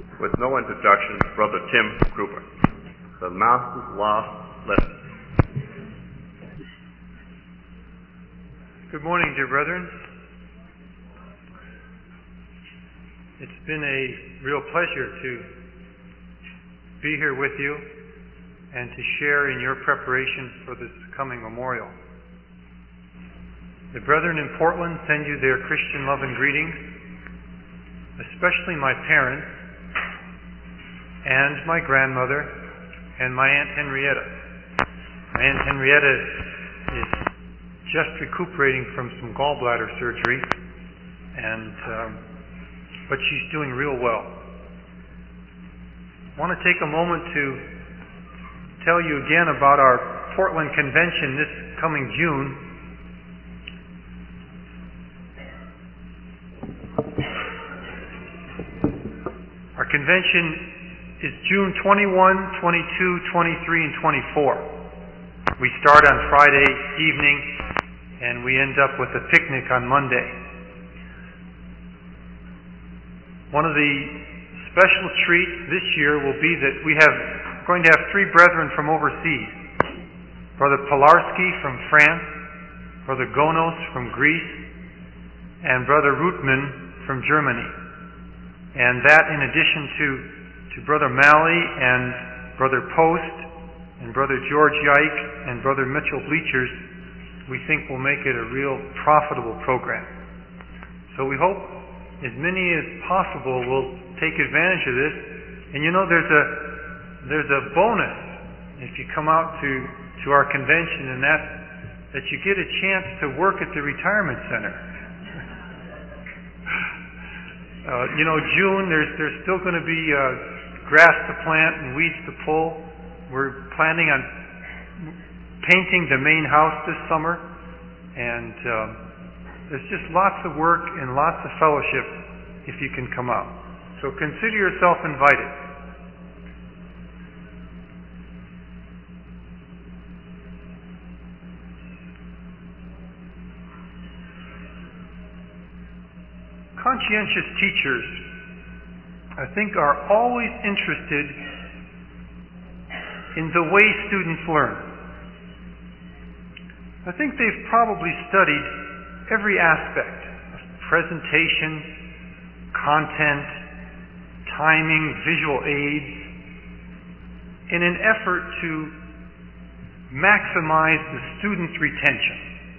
With no introduction, Brother Tim Kruger. The Master's Last Lesson. Good morning, dear brethren. It's been a real pleasure to be here with you and to share in your preparation for this coming memorial. The brethren in Portland send you their Christian love and greetings, especially my parents and my grandmother and my Aunt Henrietta. My Aunt Henrietta is just recuperating from some gallbladder surgery, but she's doing real well. I want to take a moment to tell you again about our Portland convention this coming June. Our convention is June 21, 22, 23, and 24. We start on Friday evening and we end up with a picnic on Monday. One of the special treats this year will be that we're going to have three brethren from overseas. Brother Pilarski from France, Brother Gonos from Greece, and Brother Rootman from Germany. And that in addition to Brother Malley and Brother Post and Brother George Yike and Brother Mitchell Bleachers, we think will make it a real profitable program. So we hope as many as possible will take advantage of this. And you know, there's a bonus if you come out to our convention, and that you get a chance to work at the retirement center. June, there's still going to be grass to plant and weeds to pull. We're planning on painting the main house this summer, and there's just lots of work and lots of fellowship if you can come out. So consider yourself invited. Conscientious teachers, I think, are always interested in the way students learn. I think they've probably studied every aspect of presentation, content, timing, visual aids, in an effort to maximize the student's retention.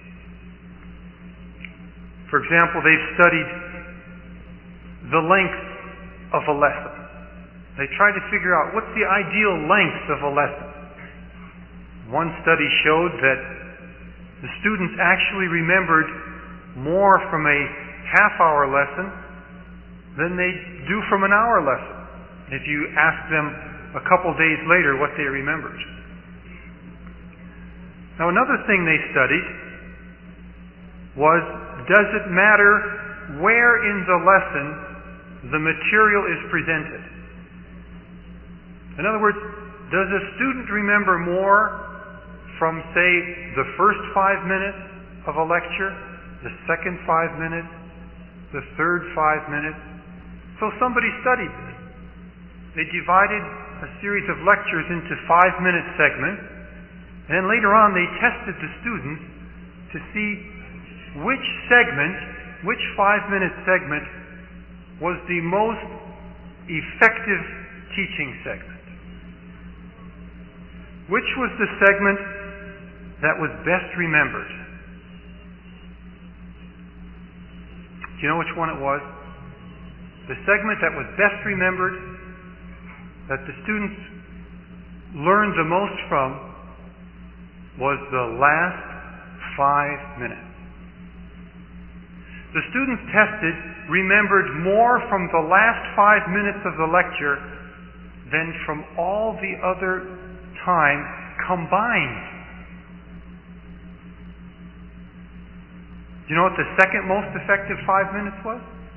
For example, they've studied the length of a lesson. They try to figure out what's the ideal length of a lesson. One study showed that the students actually remembered more from a half-hour lesson than they do from an hour lesson if you ask them a couple days later what they remembered. Now, another thing they studied was, does it matter where in the lesson the material is presented? In other words, does a student remember more from, say, the first 5 minutes of a lecture, the second 5 minutes, the third 5 minutes? So somebody studied this. They divided a series of lectures into 5-minute segments, and then later on they tested the students to see which 5-minute segment was the most effective teaching segment. Which was the segment that was best remembered? Do you know which one it was? The segment that was best remembered, that the students learned the most from, was the last 5 minutes. The students tested remembered more from the last 5 minutes of the lecture than from all the other time combined. Do you know what the second most effective 5 minutes was?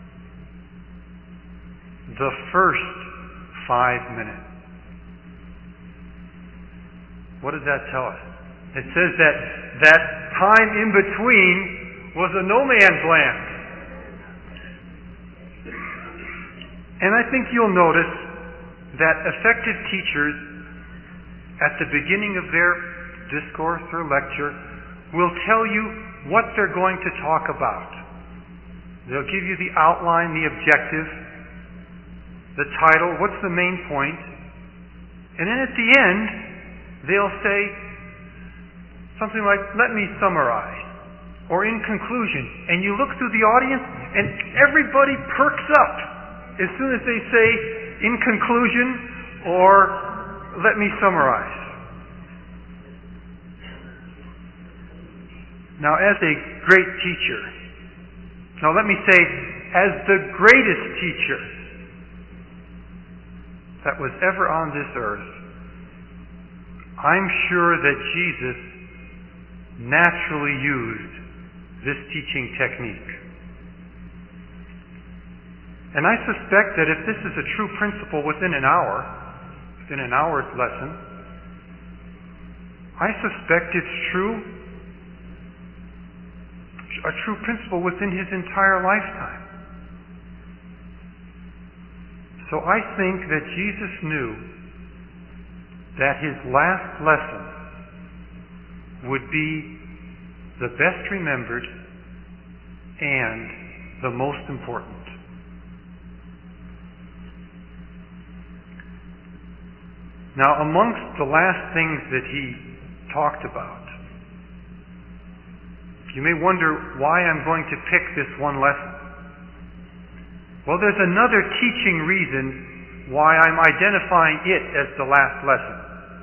The first 5 minutes. What does that tell us? It says that time in between was a no man's land. And I think you'll notice that effective teachers, at the beginning of their discourse or lecture, will tell you what they're going to talk about. They'll give you the outline, the objective, the title, what's the main point, and then at the end, they'll say something like, "Let me summarize," or "in conclusion." And you look through the audience, and everybody perks up as soon as they say, "in conclusion," or "let me summarize." Now, as a great teacher, now let me say, as the greatest teacher that was ever on this earth, I'm sure that Jesus naturally used this teaching technique. And I suspect that if this is a true principle within an hour's lesson, I suspect it's a true principle within his entire lifetime. So I think that Jesus knew that his last lesson would be the best remembered and the most important. Now, amongst the last things that he talked about, you may wonder why I'm going to pick this one lesson. Well, there's another teaching reason why I'm identifying it as the last lesson.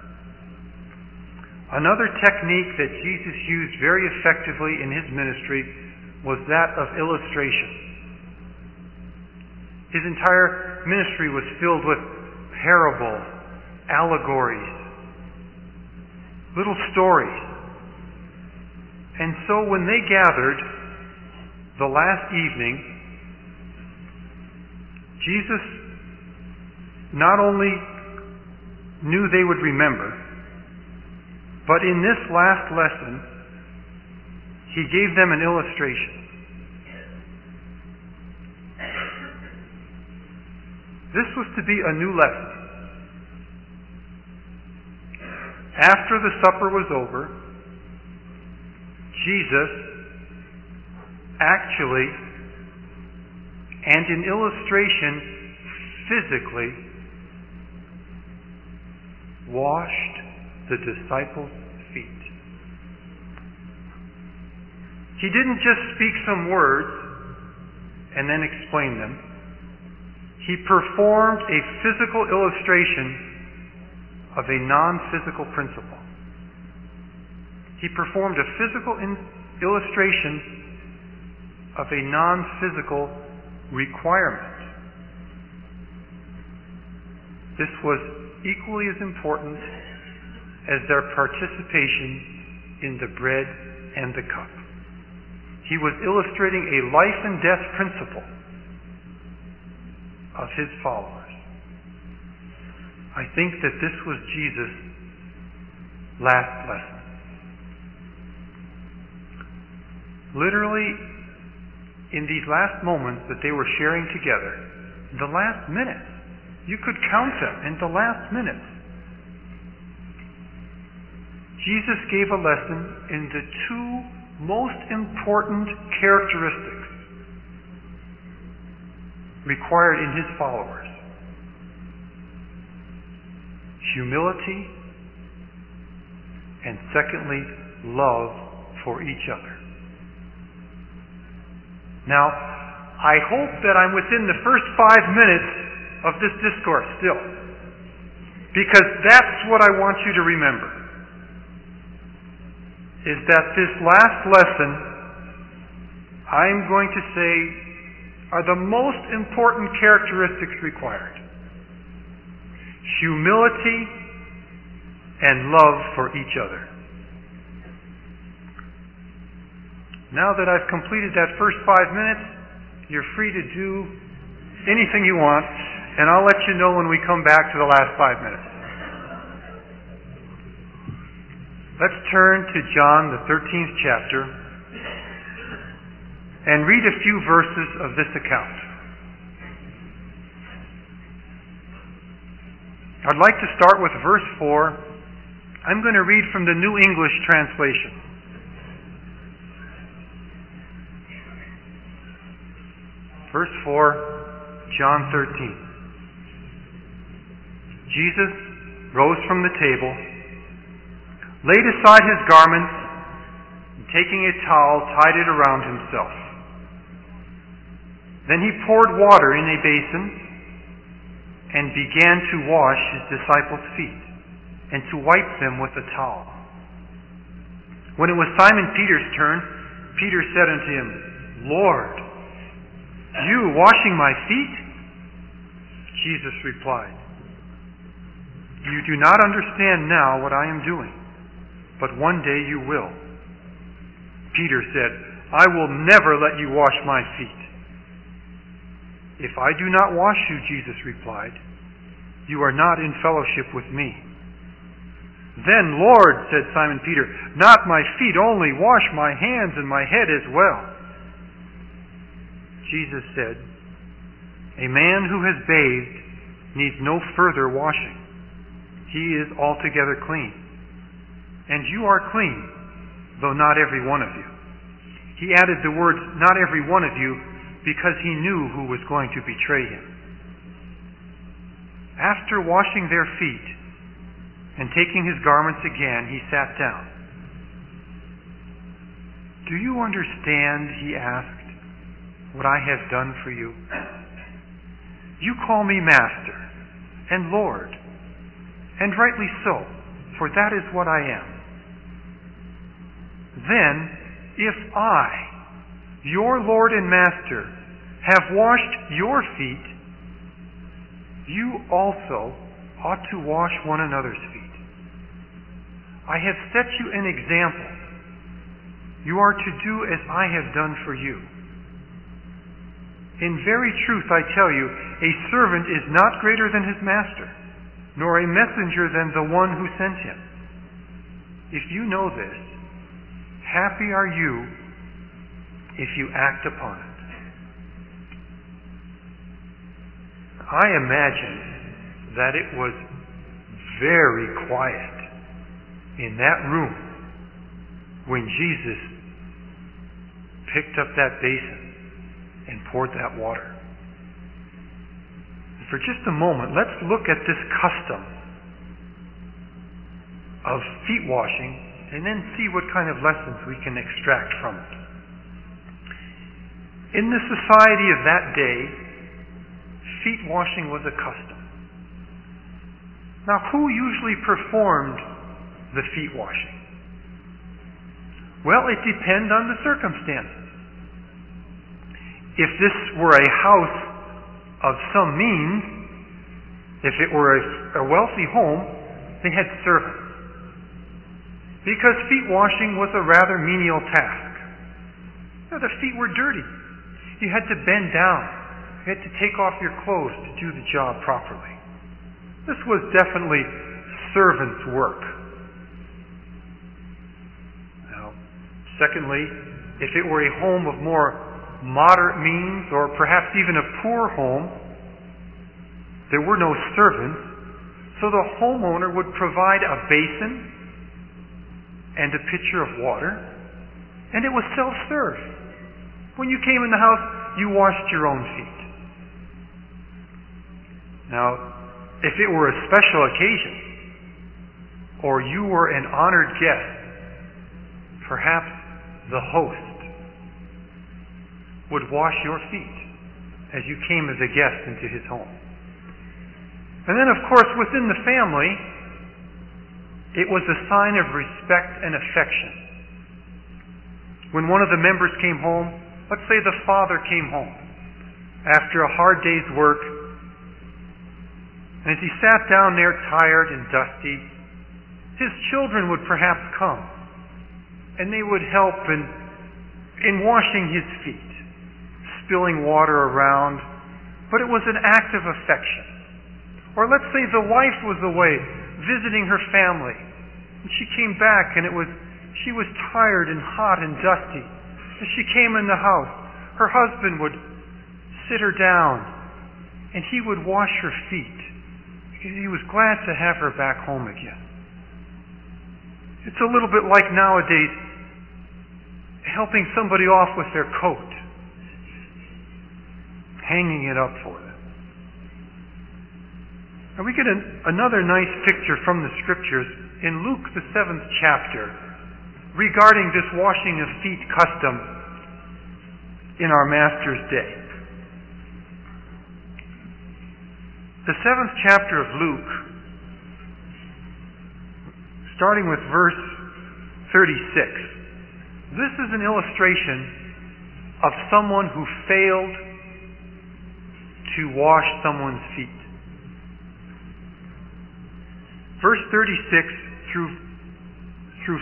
Another technique that Jesus used very effectively in his ministry was that of illustration. His entire ministry was filled with parables, allegories, little stories. And so when they gathered the last evening, Jesus not only knew they would remember, but in this last lesson, he gave them an illustration. This was to be a new lesson. After the supper was over, Jesus actually, and in illustration, physically, washed the disciples' feet. He didn't just speak some words and then explain them. He performed a physical illustration of a non-physical principle. He performed a physical illustration of a non-physical requirement. This was equally as important as their participation in the bread and the cup. He was illustrating a life and death principle of his followers. I think that this was Jesus' last lesson. Literally, in these last moments that they were sharing together, the last minutes, you could count them in the last minutes, Jesus gave a lesson in the two most important characteristics required in his followers: humility, and secondly, love for each other. Now, I hope that I'm within the first 5 minutes of this discourse still, because that's what I want you to remember, is that this last lesson I'm going to say are the most important characteristics required: humility and love for each other. Now that I've completed that first 5 minutes, you're free to do anything you want, and I'll let you know when we come back to the last 5 minutes. Let's turn to John, the 13th chapter, and read a few verses of this account. I'd like to start with verse 4. I'm going to read from the New English Translation. Verse 4, John 13. Jesus rose from the table, laid aside his garments, and taking a towel, tied it around himself. Then he poured water in a basin and began to wash his disciples' feet and to wipe them with a towel. When it was Simon Peter's turn, Peter said unto him, Lord, you washing my feet? Jesus replied, you do not understand now what I am doing, but one day you will. Peter said, I will never let you wash my feet. If I do not wash you, Jesus replied, you are not in fellowship with me. Then, Lord, said Simon Peter, not my feet only, wash my hands and my head as well. Jesus said, a man who has bathed needs no further washing. He is altogether clean. And you are clean, though not every one of you. He added the words, not every one of you, because he knew who was going to betray him. After washing their feet and taking his garments again, he sat down. Do you understand, he asked, what I have done for you? You call me Master and Lord, and rightly so, for that is what I am. Then, if I, your Lord and Master, have washed your feet, you also ought to wash one another's feet. I have set you an example. You are to do as I have done for you. In very truth, I tell you, a servant is not greater than his master, nor a messenger than the one who sent him. If you know this, happy are you if you act upon it. I imagine that it was very quiet in that room when Jesus picked up that basin and poured that water. And for just a moment, let's look at this custom of feet washing and then see what kind of lessons we can extract from it. In the society of that day, feet washing was a custom. Now, who usually performed the feet washing? Well, it depends on the circumstances. If this were a house of some means, if it were a wealthy home, they had servants. Because feet washing was a rather menial task. Now, the feet were dirty. You had to bend down. You had to take off your clothes to do the job properly. This was definitely servants' work. Now, secondly, if it were a home of more moderate means, or perhaps even a poor home, there were no servants, so the homeowner would provide a basin and a pitcher of water, and it was self-serve. When you came in the house, you washed your own feet. Now, if it were a special occasion, or you were an honored guest, perhaps the host would wash your feet as you came as a guest into his home. And then, of course, within the family, it was a sign of respect and affection. When one of the members came home, let's say the father came home after a hard day's work, and as he sat down there tired and dusty, his children would perhaps come, and they would help in washing his feet, spilling water around, but it was an act of affection. Or let's say the wife was away visiting her family, and she came back and she was tired and hot and dusty. As she came in the house, her husband would sit her down and he would wash her feet He was glad to have her back home again. It's a little bit like nowadays helping somebody off with their coat, hanging it up for them. And we get another nice picture from the Scriptures in Luke, the 7th chapter, regarding this washing of feet custom in our Master's day. The 7th chapter of Luke, starting with verse 36. This is an illustration of someone who failed to wash someone's feet. Verse 36 through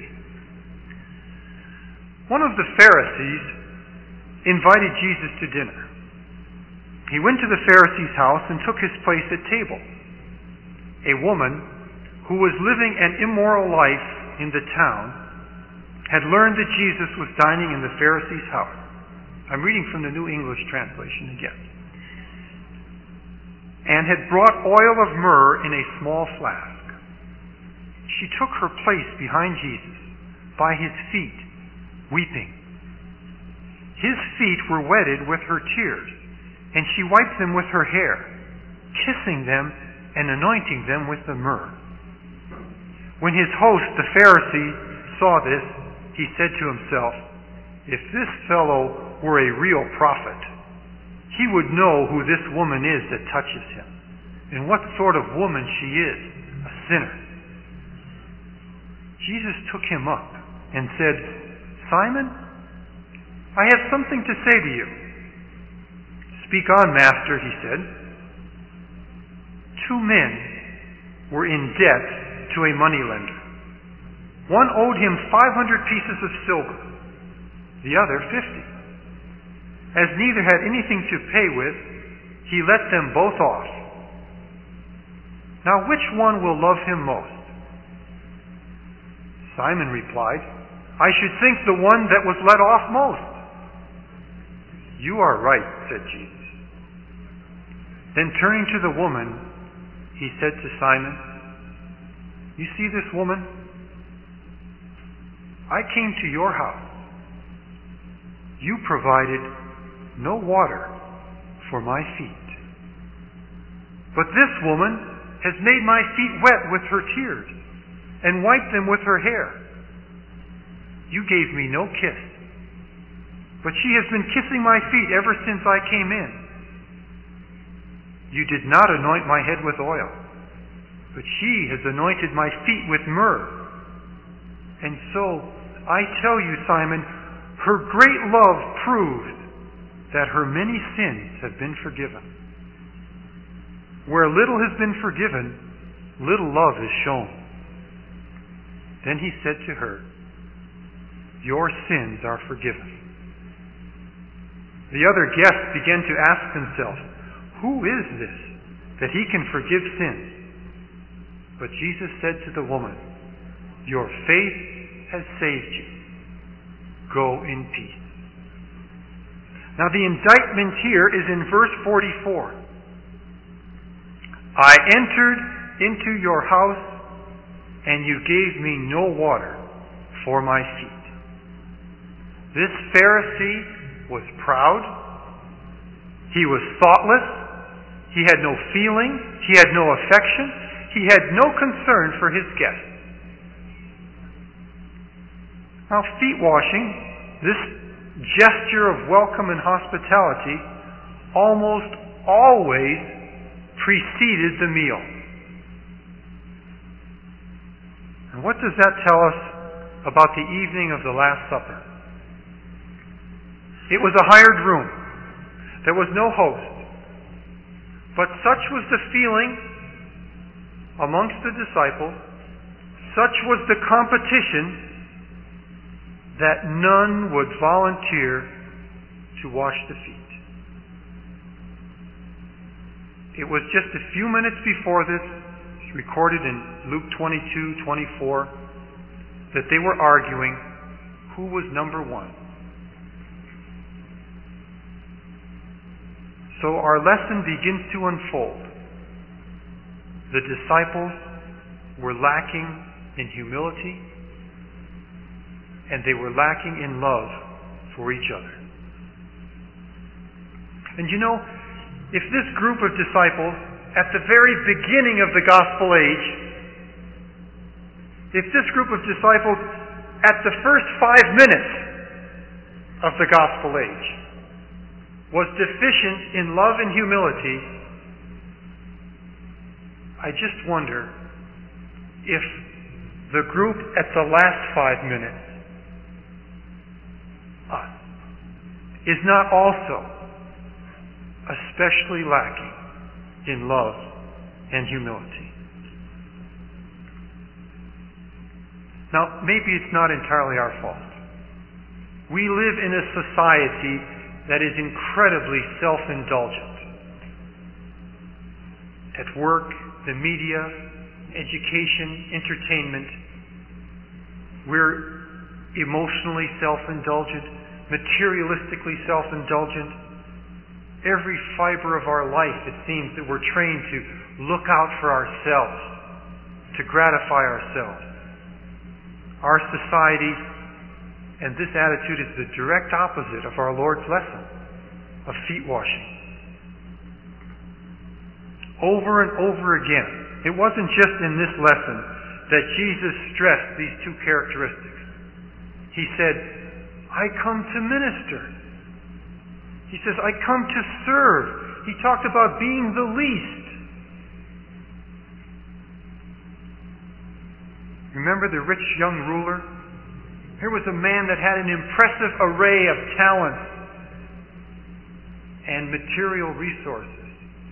50. One of the Pharisees invited Jesus to dinner. He went to the Pharisee's house and took his place at table. A woman who was living an immoral life in the town had learned that Jesus was dining in the Pharisee's house. I'm reading from the New English Translation again. And had brought oil of myrrh in a small flask. She took her place behind Jesus, by his feet, weeping. His feet were wetted with her tears, and she wiped them with her hair, kissing them and anointing them with the myrrh. When his host, the Pharisee, saw this, he said to himself, "If this fellow were a real prophet, he would know who this woman is that touches him, and what sort of woman she is, a sinner." Jesus took him up and said, "Simon, I have something to say to you." "Speak on, Master," he said. Two men were in debt to a moneylender. One owed him 500 pieces of silver, the other 50. As neither had anything to pay with, he let them both off. Now which one will love him most? Simon replied, "I should think the one that was let off most." "You are right," said Jesus. Then turning to the woman, he said to Simon, "You see this woman? I came to your house. You provided no water for my feet. But this woman has made my feet wet with her tears and wiped them with her hair. You gave me no kiss, but she has been kissing my feet ever since I came in. You did not anoint my head with oil, but she has anointed my feet with myrrh. And so, I tell you, Simon, her great love proved that her many sins have been forgiven. Where little has been forgiven, little love is shown." Then he said to her, "Your sins are forgiven." The other guests began to ask themselves, "Who is this, that he can forgive sins?" But Jesus said to the woman, "Your faith has saved you. Go in peace." Now the indictment here is in verse 44. "I entered into your house, and you gave me no water for my feet." This Pharisee was proud. He was thoughtless. He had no feeling. He had no affection. He had no concern for his guests. Now, feet washing, this gesture of welcome and hospitality, almost always preceded the meal. And what does that tell us about the evening of the Last Supper? It was a hired room. There was no host. But such was the feeling amongst the disciples, such was the competition, that none would volunteer to wash the feet. It was just a few minutes before this, it's recorded in Luke 22:24, that they were arguing who was number one. So our lesson begins to unfold. the disciples were lacking in humility, and they were lacking in love for each other. And you know, if this group of disciples, at the very beginning of the gospel age, if this group of disciples, at the first 5 minutes of the gospel age, was deficient in love and humility, I just wonder if the group at the last 5 minutes, us, is not also especially lacking in love and humility. Now, maybe it's not entirely our fault. We live in a society that is incredibly self-indulgent. At work, the media, education, entertainment, we're emotionally self-indulgent, materialistically self-indulgent. Every fiber of our life, it seems that we're trained to look out for ourselves, to gratify ourselves. Our society, and this attitude is the direct opposite of our Lord's lesson of feet washing. Over and over again, it wasn't just in this lesson that Jesus stressed these two characteristics. He said, I come to minister. He says, I come to serve. He talked about being the least. Remember the rich young ruler? Here was a man that had an impressive array of talents and material resources.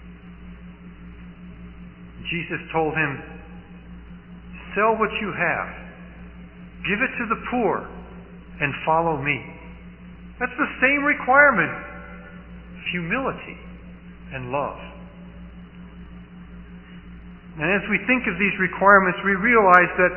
Jesus told him, sell what you have, give it to the poor, and follow me. That's the same requirement of humility and love. And as we think of these requirements, we realize that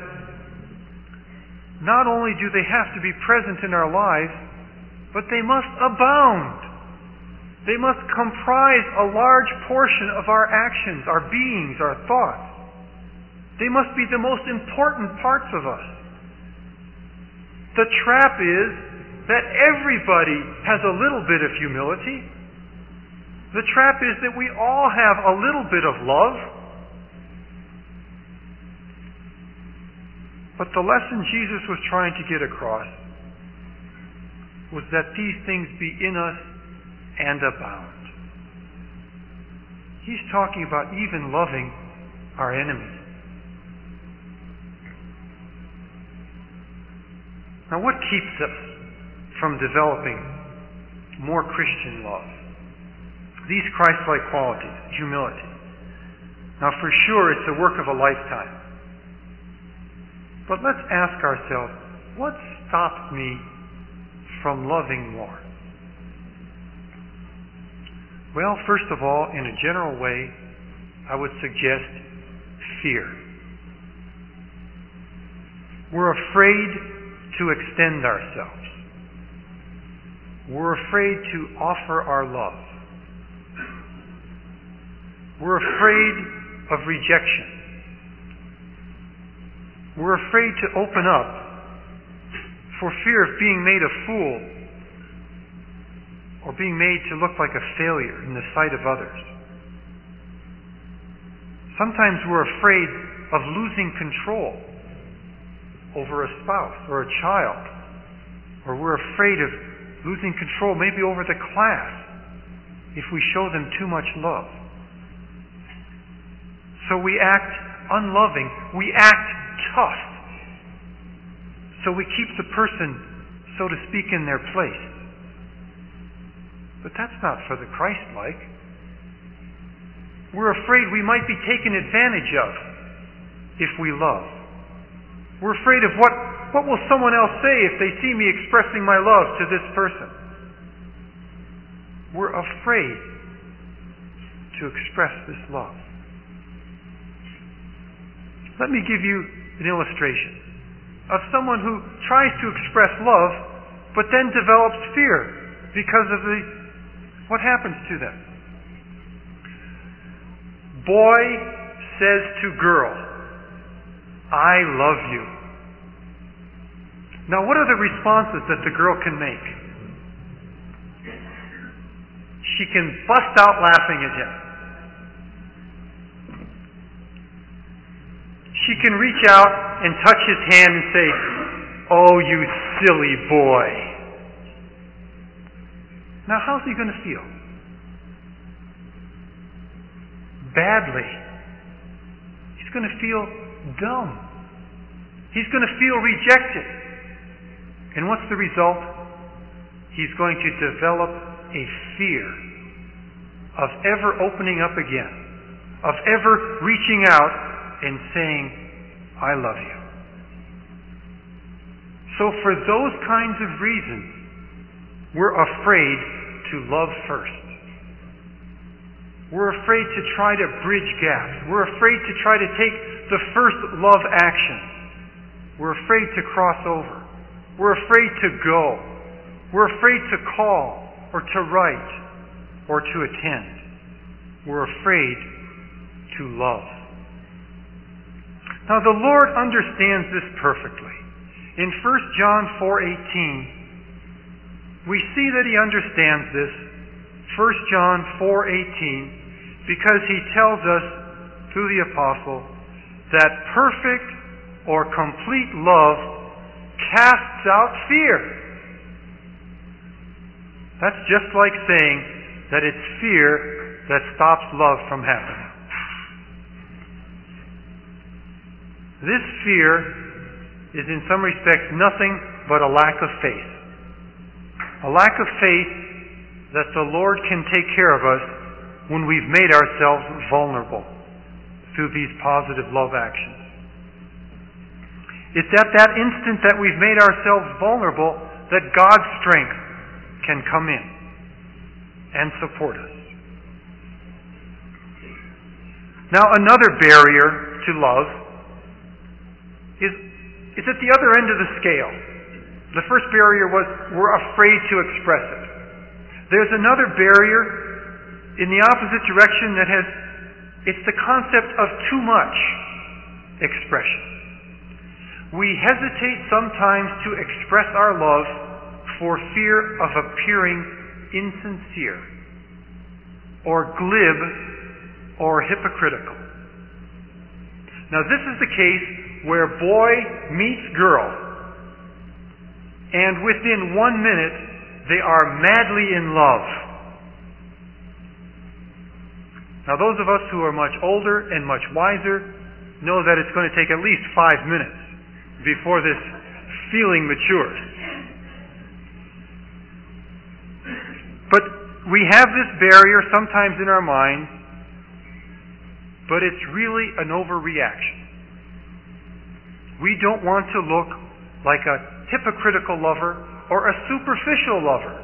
not only do they have to be present in our lives, but they must abound. They must comprise a large portion of our actions, our beings, our thoughts. They must be the most important parts of us. The trap is that everybody has a little bit of humility. The trap is that we all have a little bit of love. But the lesson Jesus was trying to get across was that these things be in us and abound. He's talking about even loving our enemies. Now, what keeps us from developing more Christian love? These Christ-like qualities, humility. Now, for sure, it's the work of a lifetime. But let's ask ourselves, what stops me from loving more? Well, first of all, in a general way, I would suggest fear. We're afraid to extend ourselves. We're afraid to offer our love. We're afraid of rejection. We're afraid to open up for fear of being made a fool or being made to look like a failure in the sight of others. Sometimes we're afraid of losing control over a spouse or a child, or we're afraid of losing control maybe over the class if we show them too much love. So we act unloving. We act tough. So we keep the person, so to speak, in their place. But that's not for the Christ-like. We're afraid we might be taken advantage of if we love. We're afraid of what will someone else say if they see me expressing my love to this person. We're afraid to express this love. Let me give you an illustration of someone who tries to express love but then develops fear because of what happens to them. Boy says to girl, "I love you." Now, what are the responses that the girl can make? She can bust out laughing at him. She can reach out and touch his hand and say, "Oh, you silly boy." Now, how's he going to feel? Badly. He's going to feel dumb. He's going to feel rejected. And what's the result? He's going to develop a fear of ever opening up again, of ever reaching out and saying, "I love you." So for those kinds of reasons, we're afraid to love first. We're afraid to try to bridge gaps. We're afraid to try to take the first love action. We're afraid to cross over. We're afraid to go. We're afraid to call or to write or to attend. We're afraid to love. Now the Lord understands this perfectly. In 1 John 4:18, we see that He understands this. 1 John 4:18, because He tells us through the apostle that perfect or complete love casts out fear. That's just like saying that it's fear that stops love from happening. This fear is in some respects nothing but a lack of faith. A lack of faith that the Lord can take care of us when we've made ourselves vulnerable through these positive love actions. It's at that instant that we've made ourselves vulnerable that God's strength can come in and support us. Now, another barrier to love is at the other end of the scale. The first barrier was we're afraid to express it. There's another barrier in the opposite direction that it's the concept of too much expression. We hesitate sometimes to express our love for fear of appearing insincere or glib or hypocritical. Now this is the case where boy meets girl, and within 1 minute they are madly in love. Now those of us who are much older and much wiser know that it's going to take at least 5 minutes before this feeling matures. But we have this barrier sometimes in our mind, but it's really an overreaction. We don't want to look like a hypocritical lover or a superficial lover.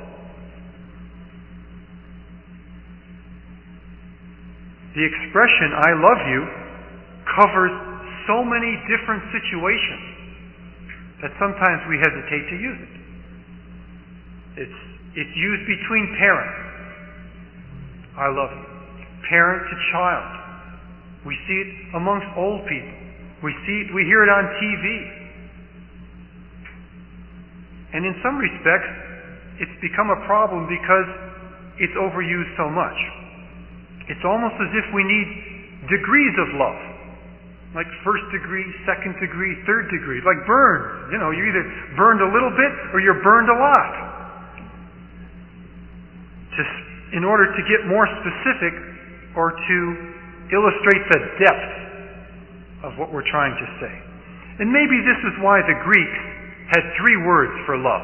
The expression, "I love you," covers so many different situations that sometimes we hesitate to use it. It's used between parents. "I love you." Parent to child. We see it amongst old people. We hear it on TV. And in some respects, it's become a problem because it's overused so much. It's almost as if we need degrees of love. Like 1st degree, 2nd degree, 3rd degree. Like burns. You're either burned a little bit or you're burned a lot. In order to get more specific or to illustrate the depth of what we're trying to say. And maybe this is why the Greeks had 3 words for love.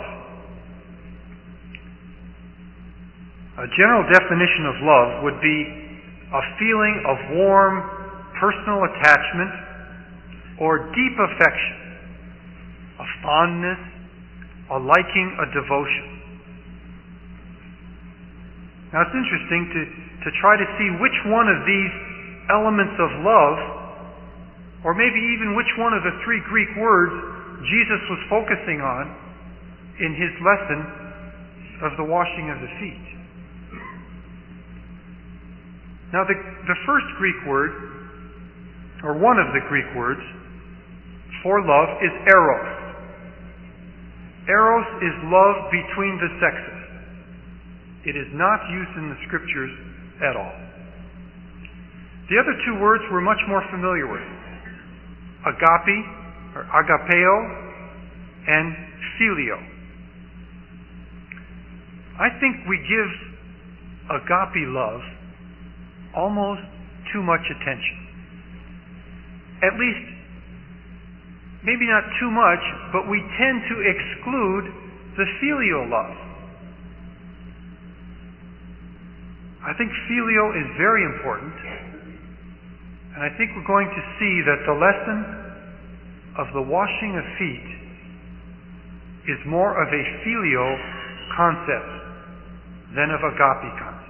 A general definition of love would be a feeling of warm, personal attachment or deep affection, a fondness, a liking, a devotion. Now it's interesting to try to see which one of these elements of love, or maybe even which one of the 3 Greek words Jesus was focusing on in his lesson of the washing of the feet. Now the first Greek word or one of the Greek words for love, is eros. Eros is love between the sexes. It is not used in the scriptures at all. The other two words we're much more familiar with. Agape, or agapeo, and phileo. I think we give agape love almost too much attention. At least, maybe not too much, but we tend to exclude the filial love. I think filial is very important, and I think we're going to see that the lesson of the washing of feet is more of a filial concept than of agape concept.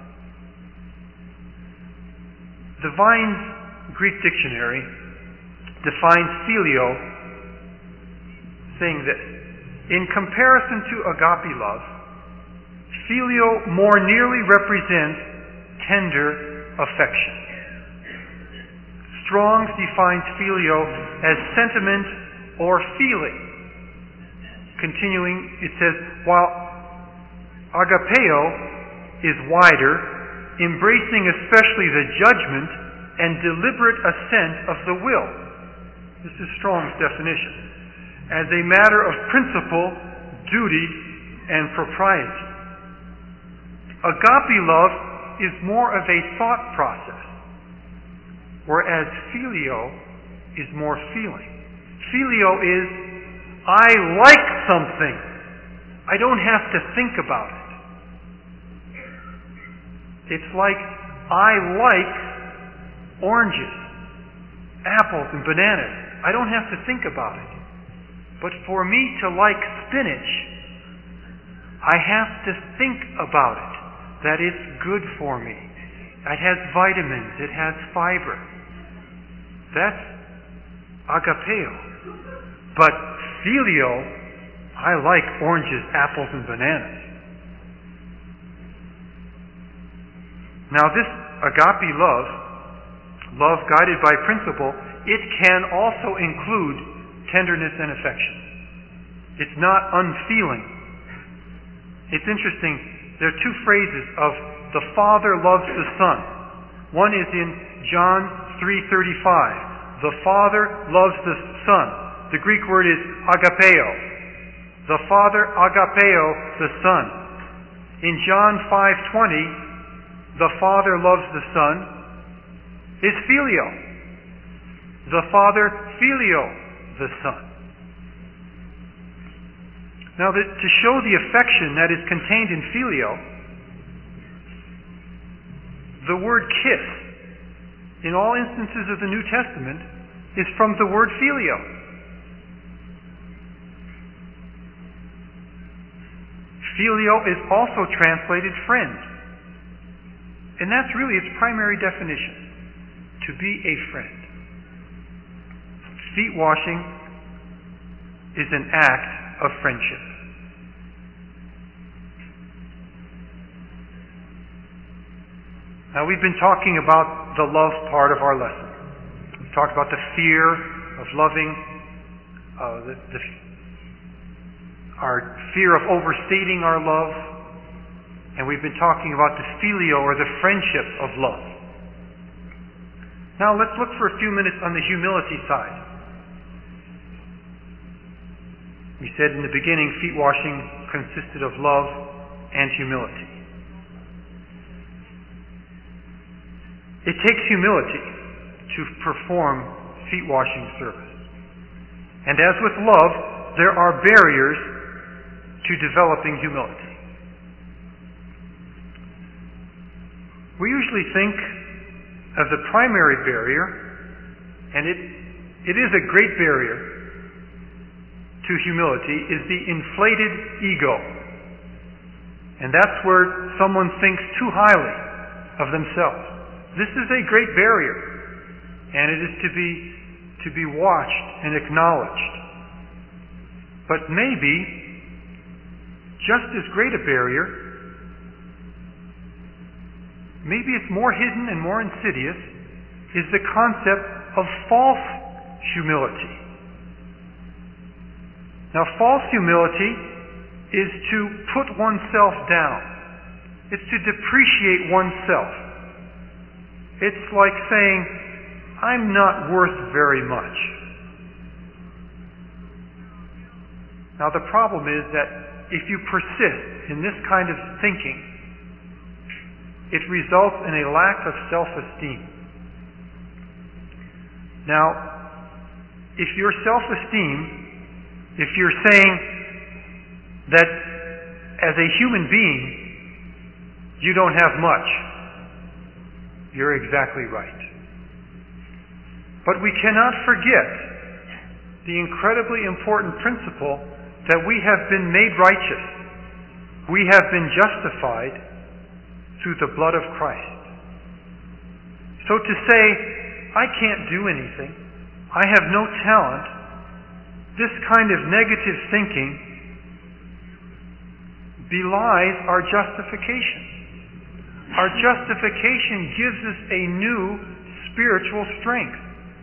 The Vine's Greek dictionary defines filio saying this: in comparison to agape love, filio more nearly represents tender affection. Strong's defines filio as sentiment or feeling. Continuing, it says, while agapeo is wider, embracing especially the judgment and deliberate assent of the will. This is Strong's definition. As a matter of principle, duty, and propriety. Agape love is more of a thought process, whereas filio is more feeling. Filio is, I like something. I don't have to think about it. It's like, I like oranges, apples, and bananas. I don't have to think about it. But for me to like spinach, I have to think about it, that it's good for me. It has vitamins, it has fiber. That's agapeo. But filio, I like oranges, apples, and bananas. Now this agape love, love guided by principle, it can also include tenderness and affection. It's not unfeeling. It's interesting, there are two phrases of the Father loves the Son. One is in John 3:35. The Father loves the Son. The Greek word is agapeo. The Father agapeo the Son. In John 5:20, the Father loves the Son is filio. The Father filio the Son. Now, to show the affection that is contained in filio, the word kiss, in all instances of the New Testament, is from the word filio. Filio is also translated friend. And that's really its primary definition, to be a friend. Feet washing is an act of friendship. Now, we've been talking about the love part of our lesson. We've talked about the fear of loving, our fear of overstating our love, and we've been talking about the filio, or the friendship of love. Now, let's look for a few minutes on the humility side. We said in the beginning, feet washing consisted of love and humility. It takes humility to perform feet washing service. And as with love, there are barriers to developing humility. We usually think of the primary barrier, and it is a great barrier to humility, is the inflated ego. And that's where someone thinks too highly of themselves. This is a great barrier, and it is to be watched and acknowledged. But maybe just as great a barrier, maybe it's more hidden and more insidious, is the concept of false humility. Now, false humility is to put oneself down. It's to depreciate oneself. It's like saying, I'm not worth very much. Now, the problem is that if you persist in this kind of thinking, it results in a lack of self-esteem. Now, if your self-esteem, if you're saying that as a human being you don't have much, you're exactly right. But we cannot forget the incredibly important principle that we have been made righteous. We have been justified through the blood of Christ. So to say, I can't do anything, I have no talent, this kind of negative thinking belies our justification. Our justification gives us a new spiritual strength.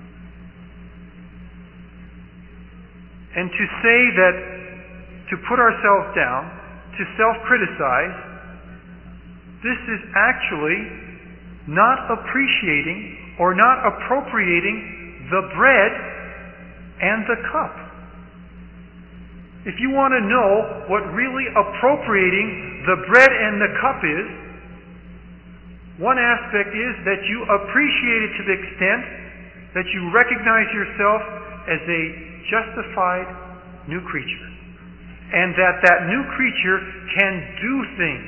And to say that, to put ourselves down, to self-criticize, this is actually not appreciating or not appropriating the bread and the cup. If you want to know what really appropriating the bread and the cup is, one aspect is that you appreciate it to the extent that you recognize yourself as a justified new creature, and that new creature can do things.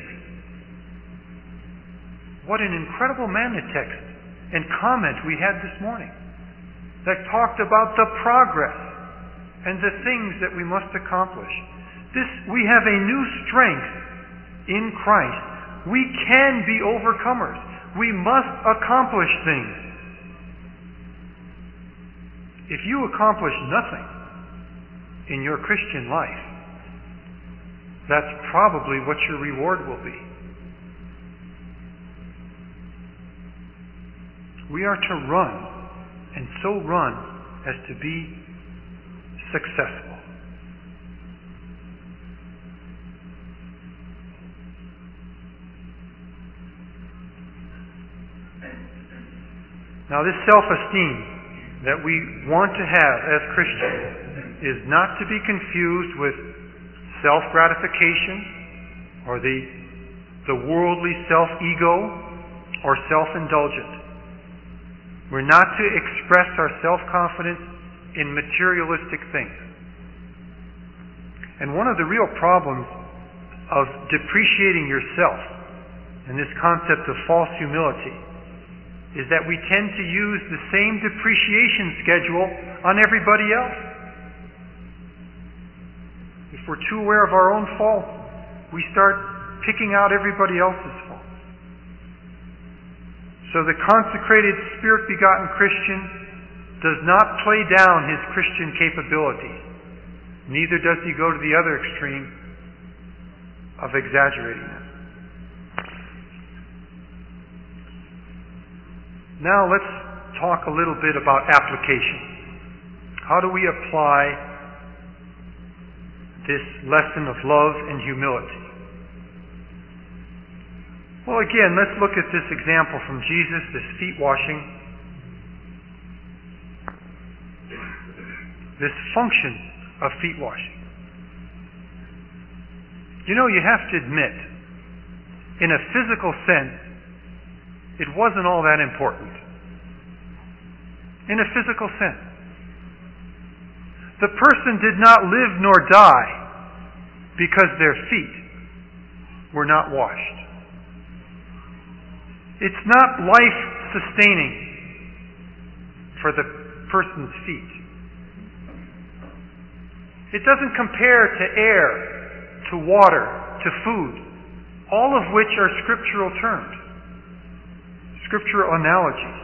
What an incredible manna text and comment we had this morning that talked about the progress and the things that we must accomplish. We have a new strength in Christ. We can be overcomers. We must accomplish things. If you accomplish nothing in your Christian life, that's probably what your reward will be. We are to run, and so run as to be successful. Now, this self-esteem that we want to have as Christians is not to be confused with self-gratification or the worldly self-ego or self-indulgent. We're not to express our self-confidence in materialistic things. And one of the real problems of depreciating yourself and this concept of false humility is that we tend to use the same depreciation schedule on everybody else. If we're too aware of our own faults, we start picking out everybody else's faults. So the consecrated, Spirit-begotten Christian does not play down his Christian capabilities. Neither does he go to the other extreme of exaggerating them. Now let's talk a little bit about application. How do we apply this lesson of love and humility? Well, again, let's look at this example from Jesus, this feet washing. This function of feet washing. You know, you have to admit, in a physical sense, it wasn't all that important. In a physical sense. The person did not live nor die because their feet were not washed. It's not life-sustaining for the person's feet. It doesn't compare to air, to water, to food, all of which are scriptural terms, scriptural analogies.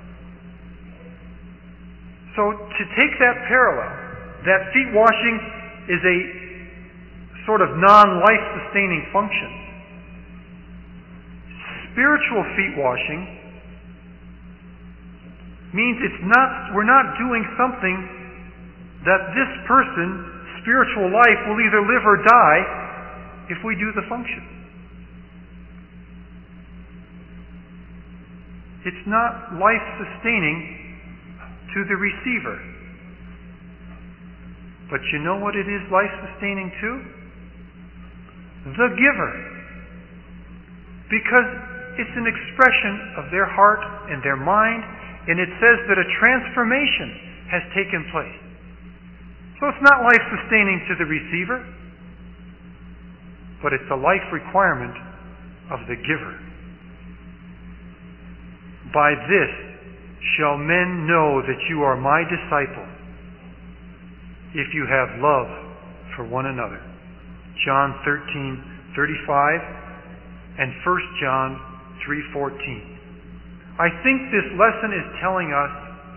So to take that parallel, that feet washing is a sort of non-life-sustaining function. Spiritual feet washing means we're not doing something that this person's spiritual life will either live or die if we do the function. It's not life-sustaining to the receiver. But you know what it is life-sustaining to? The giver. Because it's an expression of their heart and their mind, and it says that a transformation has taken place. So it's not life-sustaining to the receiver, but it's a life requirement of the giver. By this shall men know that you are my disciples, if you have love for one another. John 13:35 and 1 John 3:14. I think this lesson is telling us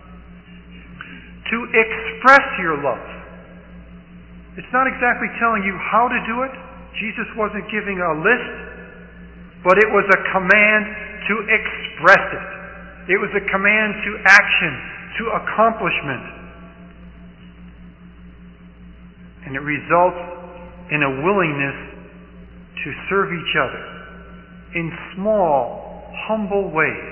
to express your love. It's not exactly telling you how to do it. Jesus wasn't giving a list, but it was a command to express it. It was a command to action, to accomplishment. And it results in a willingness to serve each other in small, humble ways.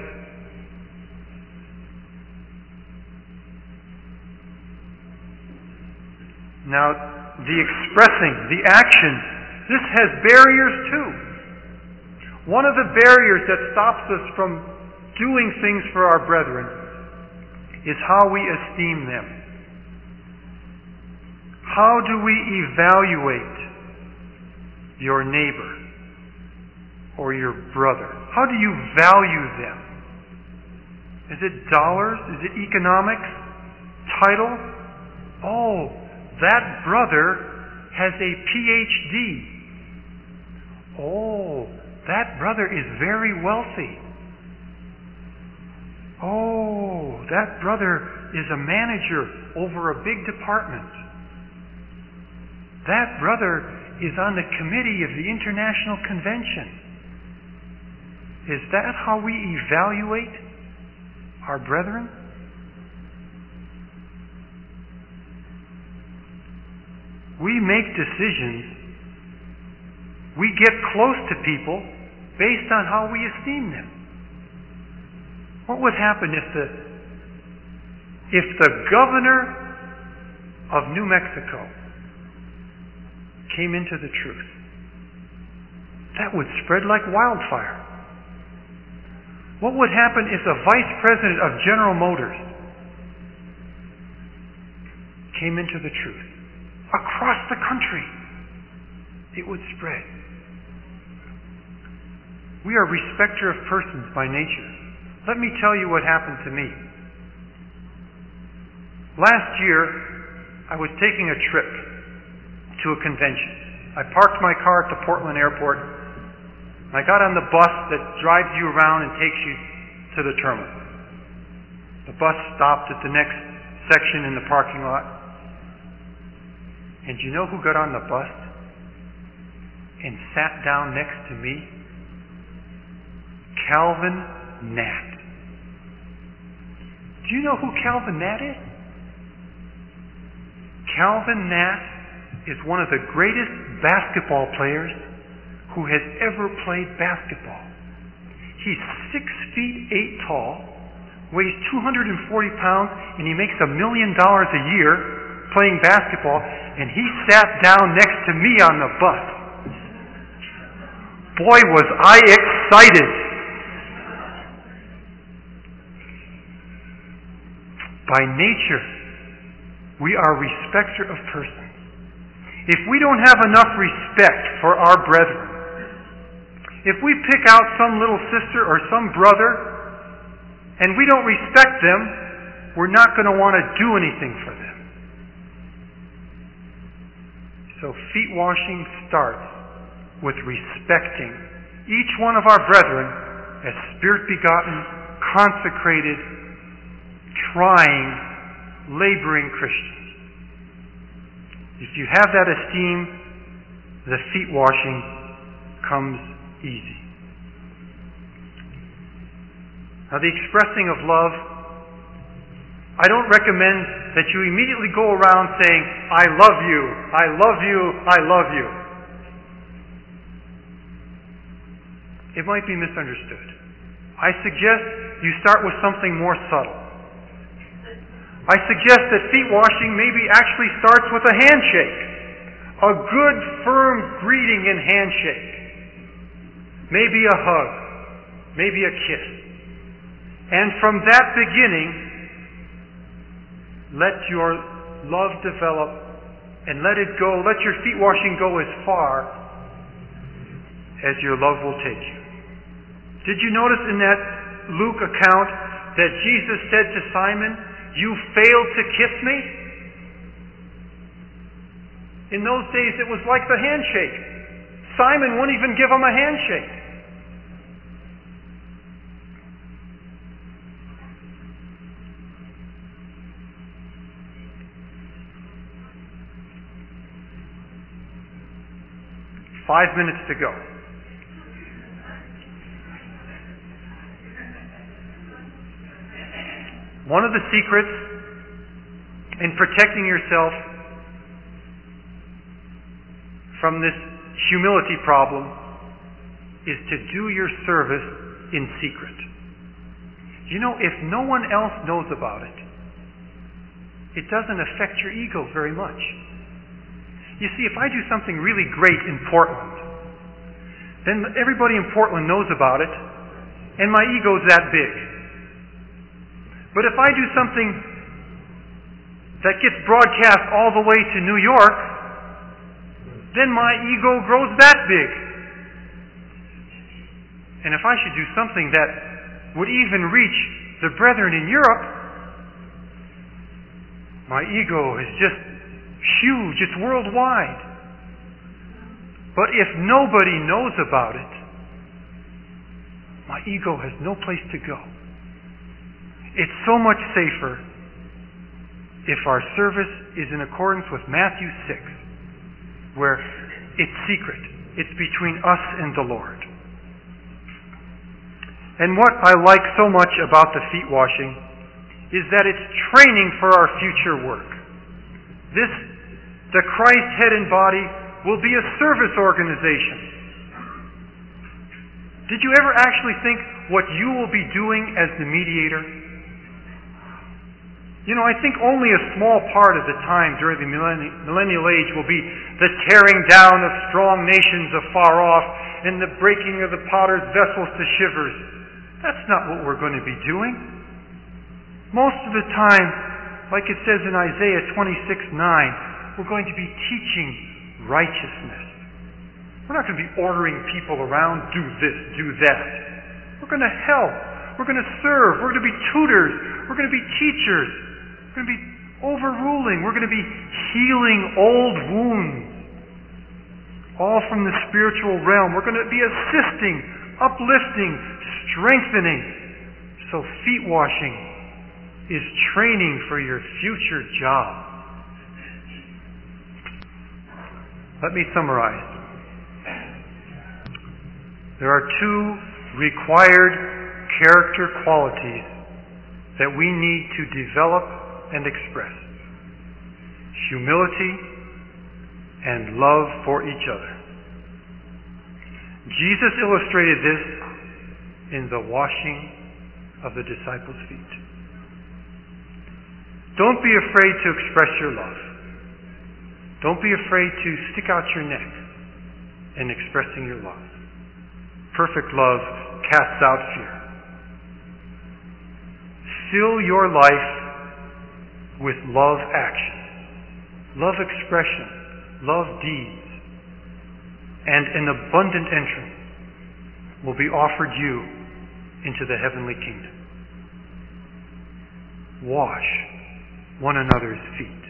Now, the expressing, the action, this has barriers too. One of the barriers that stops us from doing things for our brethren is how we esteem them. How do we evaluate your neighbor or your brother? How do you value them? Is it dollars? Is it economics? Title? Oh, that brother has a PhD. Oh, that brother is very wealthy. Oh, that brother is a manager over a big department. That brother is on the committee of the International Convention. Is that how we evaluate our brethren? We make decisions. We get close to people based on how we esteem them. What would happen if the governor of New Mexico came into the truth? That would spread like wildfire. What would happen if the vice president of General Motors came into the truth? Across the country, it would spread. We are respecter of persons by nature. Let me tell you what happened to me. Last year, I was taking a trip to a convention. I parked my car at the Portland airport. I got on the bus that drives you around and takes you to the terminal. The bus stopped at the next section in the parking lot. And you know who got on the bus and sat down next to me? Calvin Nat. Do you know who Calvin Nat is? Calvin Nat is one of the greatest basketball players who has ever played basketball. He's 6'8" tall, weighs 240 pounds, and he makes $1 million a year playing basketball, and he sat down next to me on the bus. Boy, was I excited. By nature, we are respecter of persons. If we don't have enough respect for our brethren, if we pick out some little sister or some brother and we don't respect them, we're not going to want to do anything for them. So feet washing starts with respecting each one of our brethren as Spirit-begotten, consecrated, trying, laboring Christians. If you have that esteem, the feet washing comes easy. Now, the expressing of love I don't recommend that you immediately go around saying, I love you, I love you, I love you. It might be misunderstood. I suggest you start with something more subtle. I suggest that feet washing maybe actually starts with a handshake. A good, firm greeting and handshake. Maybe a hug. Maybe a kiss. And from that beginning, let your love develop and let it go. Let your feet washing go as far as your love will take you. Did you notice in that Luke account that Jesus said to Simon, "You failed to kiss me"? In those days it was like the handshake. Simon wouldn't even give him a handshake. Five minutes to go. One of the secrets in protecting yourself from this humility problem is to do your service in secret. You know, if no one else knows about it, it doesn't affect your ego very much. You see, if I do something really great in Portland, then everybody in Portland knows about it, and my ego's that big. But if I do something that gets broadcast all the way to New York, then my ego grows that big. And if I should do something that would even reach the brethren in Europe, my ego is just huge. It's worldwide. But if nobody knows about it, my ego has no place to go. It's so much safer if our service is in accordance with Matthew 6, where it's secret. It's between us and the Lord. And what I like so much about the feet washing is that it's training for our future work. The Christ head and body will be a service organization. Did you ever actually think what you will be doing as the mediator? You know, I think only a small part of the time during the millennial age will be the tearing down of strong nations afar off and the breaking of the potter's vessels to shivers. That's not what we're going to be doing. Most of the time, like it says in Isaiah 26:9, we're going to be teaching righteousness. We're not going to be ordering people around, do this, do that. We're going to help. We're going to serve. We're going to be tutors. We're going to be teachers. We're going to be overruling. We're going to be healing old wounds. All from the spiritual realm. We're going to be assisting, uplifting, strengthening. So feet washing is training for your future job. Let me summarize. There are two required character qualities that we need to develop and express: humility and love for each other. Jesus illustrated this in the washing of the disciples' feet. Don't be afraid to express your love. Don't be afraid to stick out your neck in expressing your love. Perfect love casts out fear. Fill your life with love action, love expression, love deeds, and an abundant entrance will be offered you into the heavenly kingdom. Wash one another's feet.